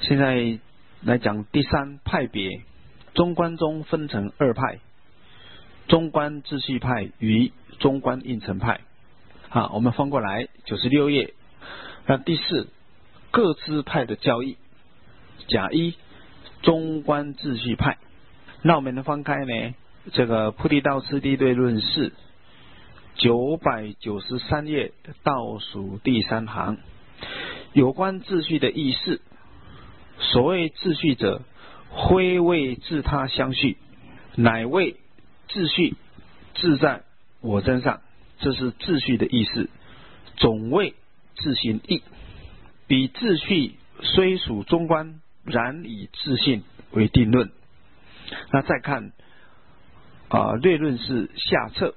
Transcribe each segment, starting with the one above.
现在来讲第三派别，中观中分成二派，中观秩序派与中观应成派。好，我们翻过来96页。那第四，各支派的教义。甲一，中观秩序派。那我们翻开呢，这个菩提道次第对论释993页倒数第3行，有关秩序的意思。所谓秩序者，非为自他相续，乃为秩序自在我身上，这是秩序的意思。总谓自行义，彼秩序虽属中观，然以自性为定论。那再看略论是下册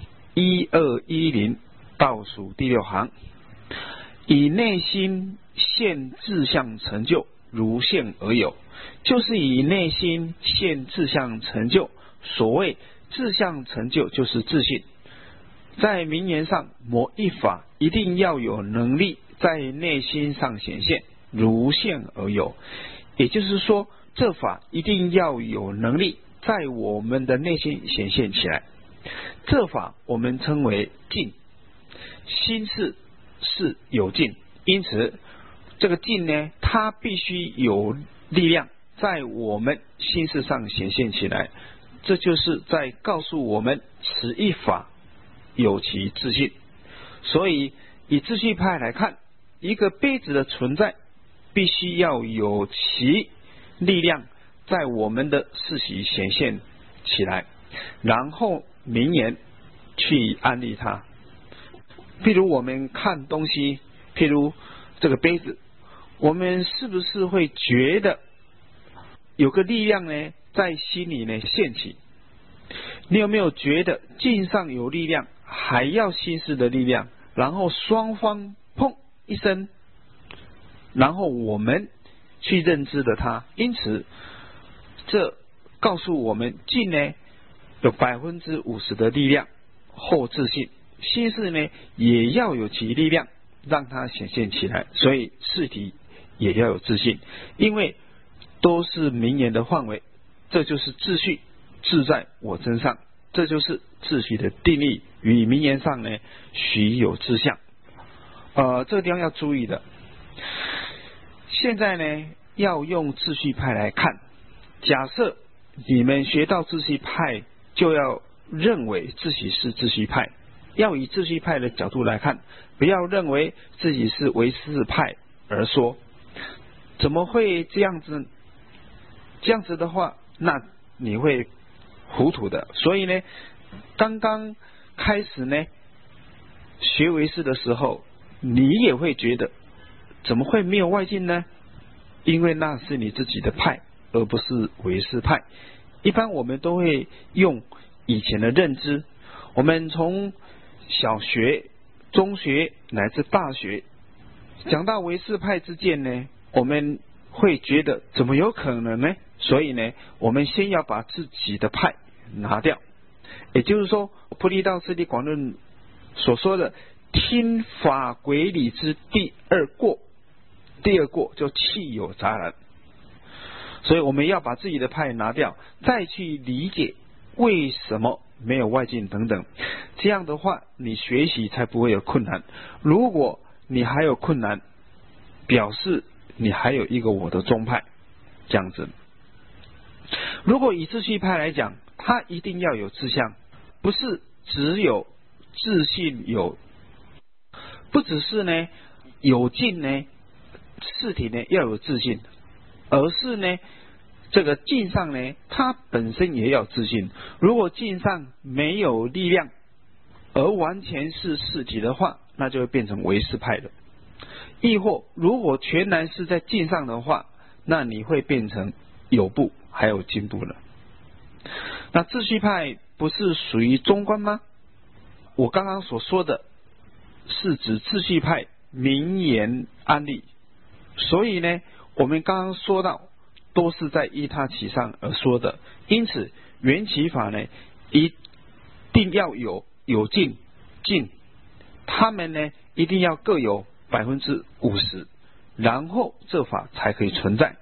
1210倒数第6行，以内心现自相成就，如现而有，就是以内心现自相成就。所谓自相成就，就是自信。在名言上，某一法一定要有能力在内心上显现，如现而有。也就是说，这法一定要有能力在我们的内心显现起来。这法我们称为境，心事是有境，因此这个境呢，它必须有力量在我们心事上显现起来。这就是在告诉我们，此一法有其自性。所以以秩序派来看，一个杯子的存在必须要有其力量在我们的事实显现起来，然后名言去安利它。譬如我们看东西，譬如这个杯子，我们是不是会觉得有个力量呢在心里呢现起？你有没有觉得境上有力量，还要心事的力量，然后双方砰一声，然后我们去认知的它？因此这告诉我们，境呢有50%的力量后自信，心事呢也要有其力量让它显现起来。所以事体也要有自信，因为都是名言的范围。这就是秩序自在我身上，这就是秩序的定义，与名言上呢许有志向。这个地方要注意的。现在呢要用秩序派来看，假设你们学到秩序派，就要认为自己是秩序派，要以秩序派的角度来看，不要认为自己是唯识派而说。怎么会这样子？这样子的话，那你会糊涂的。所以呢，刚刚开始呢学唯识的时候，你也会觉得怎么会没有外境呢？因为那是你自己的派，而不是唯识派。一般我们都会用以前的认知，我们从小学、中学乃至大学讲到唯识派之见呢，我们会觉得怎么有可能呢？所以呢，我们先要把自己的派拿掉。也就是说，菩提道次第广论所说的听法轨理之第二过就弃有杂染。所以我们要把自己的派拿掉，再去理解为什么没有外境等等。这样的话，你学习才不会有困难。如果你还有困难，表示你还有一个我的宗派，这样子。如果以秩序派来讲，它一定要有志向，不是只有自信有，不只是呢有境呢事体呢要有自信，而是呢这个境上呢它本身也要自信。如果境上没有力量，而完全是事体的话，那就会变成唯识派的。亦或如果全然是在境上的话，那你会变成有部还有经部了。那秩序派不是属于中观吗？我刚刚所说的是指秩序派名言安利，所以呢我们刚刚说到都是在依他起上而说的。因此缘起法呢一定要有境，他们呢一定要各有50%，然后这法才可以存在。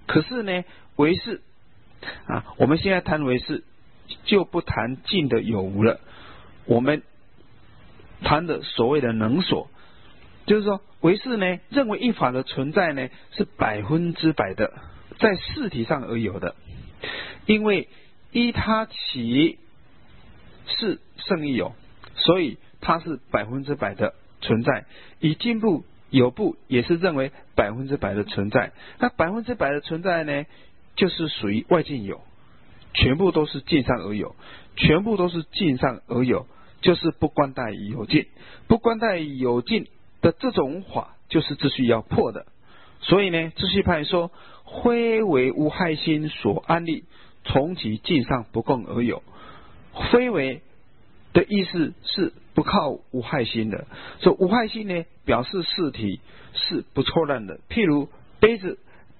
可是呢，唯识我们现在谈唯识，就不谈尽的有无了，我们谈的所谓的能所，就是说唯识呢认为一法的存在呢是100%的在事体上而有的，因为依他起是胜义有，所以它是100%的存在。以经部有部也是认为100%的存在，那100%的存在呢，就是属于外境有，全部都是境上而有，全部都是境上而有，就是不关待于有境，不关待于有境的这种法，就是秩序要破的。所以呢，秩序派说，非为无害心所安立，从其境上不共而有。非为的意思是不靠无害心的，所以无害心呢，表示事体是不错乱的。譬如杯子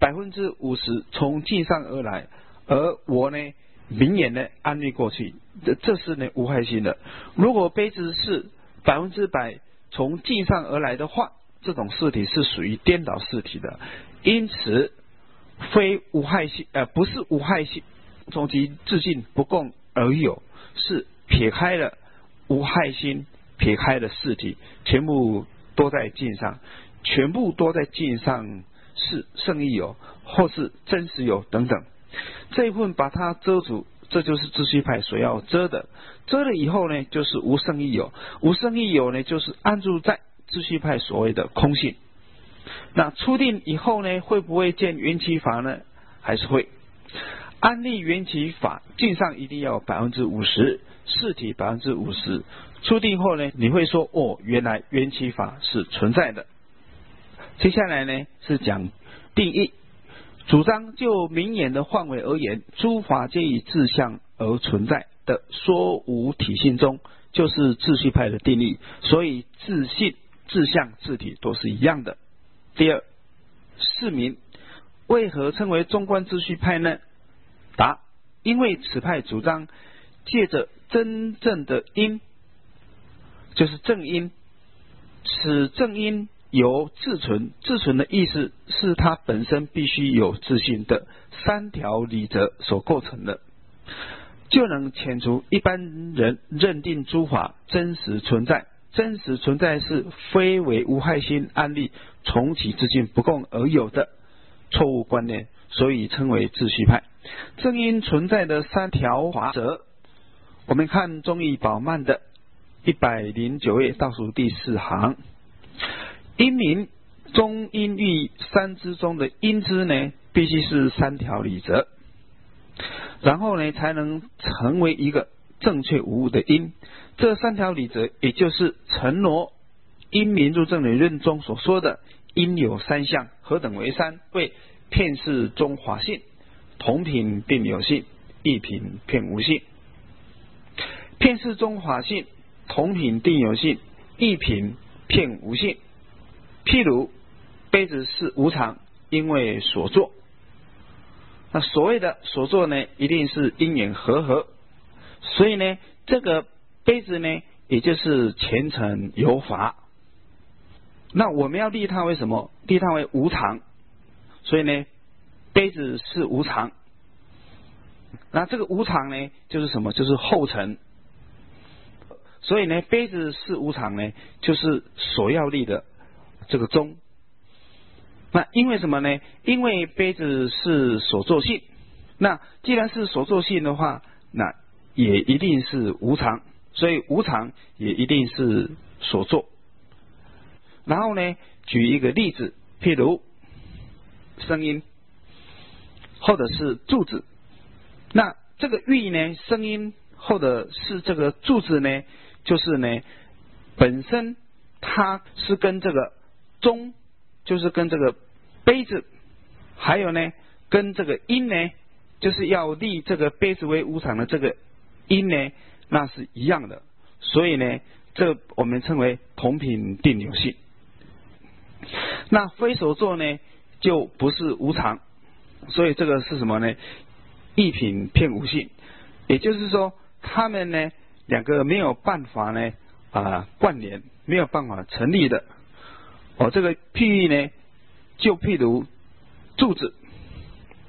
50%从境上而来，而我呢明眼呢安立过去，这是呢无害心的。如果杯子是100%从境上而来的话，这种事体是属于颠倒事体的，因此非无害心，不是无害心，从其自性不共而有，是撇开了无害心，撇开了事体，全部都在境上，全部都在境上是胜义有，或是真实有等等。这一部分把它遮住，这就是秩序派所要遮的。遮了以后呢，就是无胜义有。无胜义有呢，就是安住在秩序派所谓的空性。那初定以后呢，会不会见缘起法呢？还是会。安立缘起法，境上一定要有50%，事体50%。初定后呢，你会说原来缘起法是存在的。接下来呢是讲定义，主张就明眼的范围而言，诸法皆以自相而存在的说无体性中，就是秩序派的定义。所以自性、自相、自体都是一样的。第二，释明为何称为中观秩序派呢？答：因为此派主张借着真正的因，就是正因，此正因由自存，自存的意思是它本身必须有自性的3条理则所构成的，就能遣除一般人认定诸法真实存在。真实存在是非为无害心安立，从其自性不共而有的错误观念，所以称为秩序派。正因存在的3条法则，我们看中义宝鬘的109页倒数第4行，因明中因喻3之中的因之呢，必须是3条理则，然后呢才能成为一个正确无误的因。这3条理则也就是陈罗因明入正理论中所说的因有3项，何等为3？为片式中法性，同品并有性，异品片无性。片式中法性，同品定有性，异品片无性。譬如杯子是无常，因为所作。那所谓的所作呢，一定是因缘和，所以呢，这个杯子呢，也就是前尘有法。那我们要立它为什么？立它为无常，所以呢，杯子是无常。那这个无常呢，就是什么？就是后尘。所以呢，杯子是无常呢，就是所要立的这个宗。那因为什么呢？因为杯子是所作性。那既然是所作性的话，那也一定是无常，所以无常也一定是所作。然后呢，举一个例子，譬如声音，或者是柱子。那这个喻呢，声音或者是这个柱子呢，就是呢，本身它是跟这个钟，就是跟这个杯子，还有呢，跟这个因呢，就是要立这个杯子为无常的这个因呢，那是一样的。所以呢，这我们称为同品定有性。那非所作呢，就不是无常，所以这个是什么呢？异品片无性。也就是说，他们呢两个没有办法呢关联，没有办法成立的。这个譬喻呢，就譬如柱子，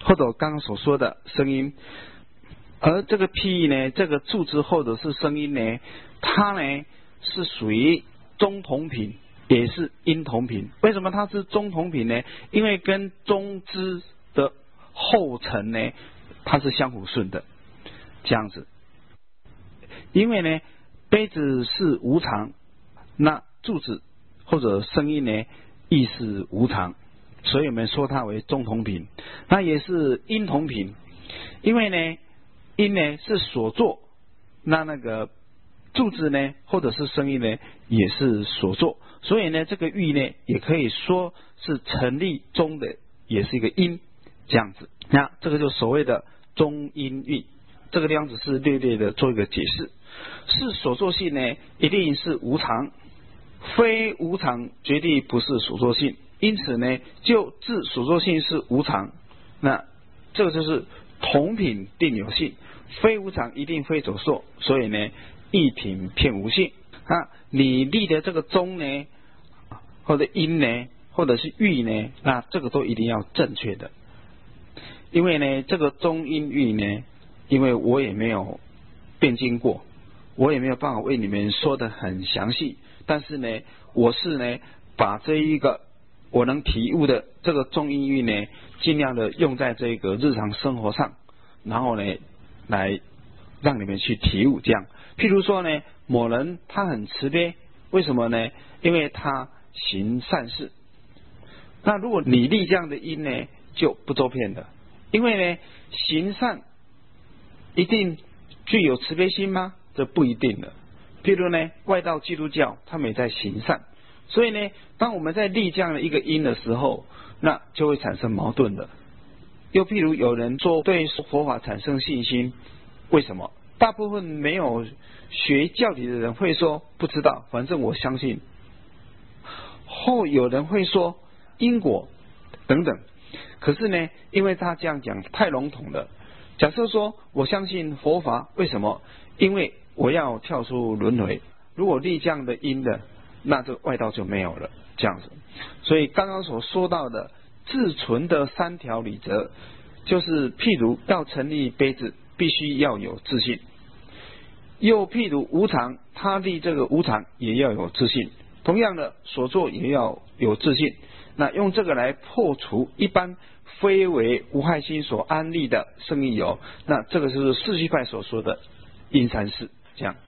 或者刚刚所说的声音。而这个譬喻呢，这个助之或者是声音呢，它呢是属于中同品，也是音同品。为什么它是中同品呢？因为跟中之的后层呢，它是相互顺的，这样子。因为呢，杯子是无常，那柱子或者声音呢，亦是无常，所以我们说它为中同品。那也是音同品，因为呢，音呢是所作，那个柱子呢或者是声音呢也是所作，所以呢这个喻呢也可以说是成立中的，也是一个音，这样子。那这个就所谓的中音喻，这个地方只是略略的做一个解释。是所作性呢一定是无常，非无常绝对不是所作性，因此呢就自所作性是无常，那这个就是同品定有性，非无常一定非所作，所以呢一品偏无性。那你立的这个中呢，或者音呢，或者是喻呢，那这个都一定要正确的。因为呢这个中音喻呢，因为我也没有辩经过，我也没有办法为你们说的很详细，但是呢我是呢把这一个我能体悟的这个中音喻呢，尽量的用在这个日常生活上，然后呢来让你们去体悟。这样譬如说呢，某人他很慈悲，为什么呢？因为他行善事。那如果你立这样的因呢，就不周遍的。因为呢行善一定具有慈悲心吗？这不一定的。譬如呢外道基督教他们也在行善，所以呢当我们在立这样的一个因的时候，那就会产生矛盾的。又譬如有人说对佛法产生信心，为什么？大部分没有学教理的人会说不知道，反正我相信。后有人会说因果等等，可是呢因为他这样讲太笼统了。假设说我相信佛法，为什么？因为我要跳出轮回。如果立这样的因的，那这外道就没有了，这样子。所以刚刚所说到的自存的3条理则，就是譬如要成立杯子必须要有自信，又譬如无常，他立这个无常也要有自信，同样的所作也要有自信。那用这个来破除一般非为无害心所安立的圣意有，那这个就是世虚派所说的因三世，这样。